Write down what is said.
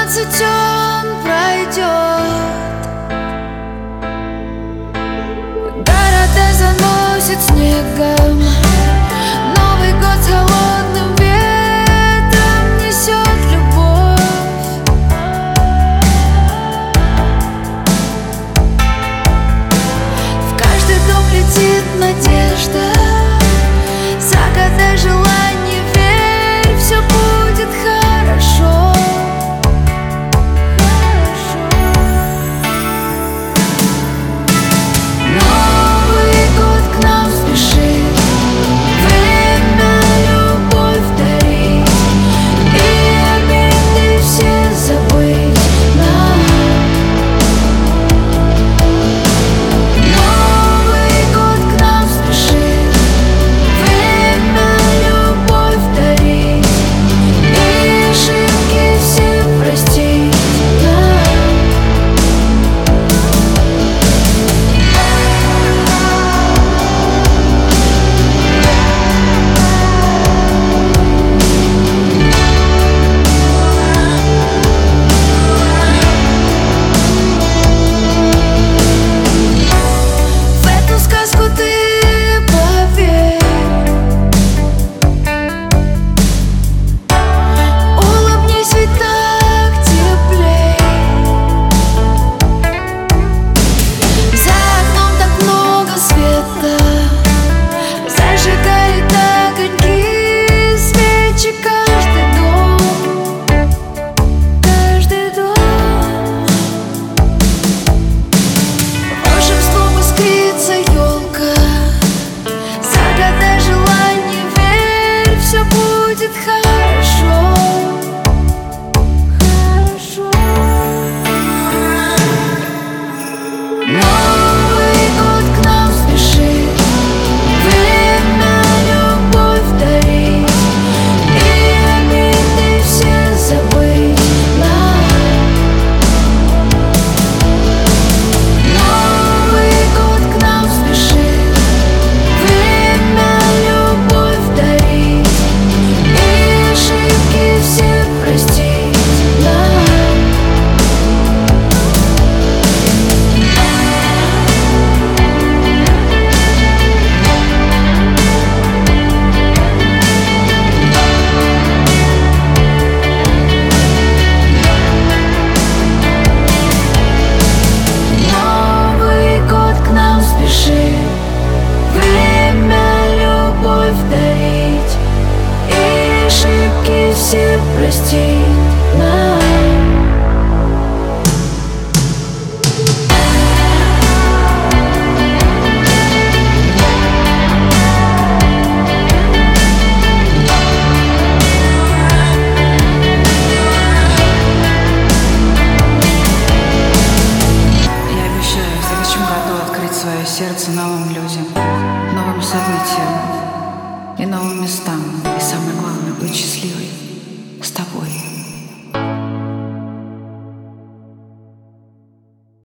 17 он пройдет, города заносит снегом, Новый год с холодным ветром несет любовь. В каждый дом летит надежда, загадай желание, верь, все будет хорошо. Новый год к нам спешит, время любовь дарить и обиды все забыть нам. Новый год к нам спешит, время любовь дарить и ошибки все простить нам. В эту сказку ты поверь, улыбнись, ведь так теплей. За окном так много света, зажигает огоньки, свечи каждый дом, каждый дом. Волшебством искрится елка, загадай желание, верь, все будет хорошо. Хорошо. Новый год к нам спешит, время любовь дарить и обиды все забыть нам. Новый год к нам спешит, время любовь дарить и ошибки все простить нам. Новый год к нам спешит, время любовь дарить и ошибки все простить нам. Я обещаю в следующем году открыть свое сердце новым людям, новым событиям и новым местам. И самое главное, быть счастливой с тобой.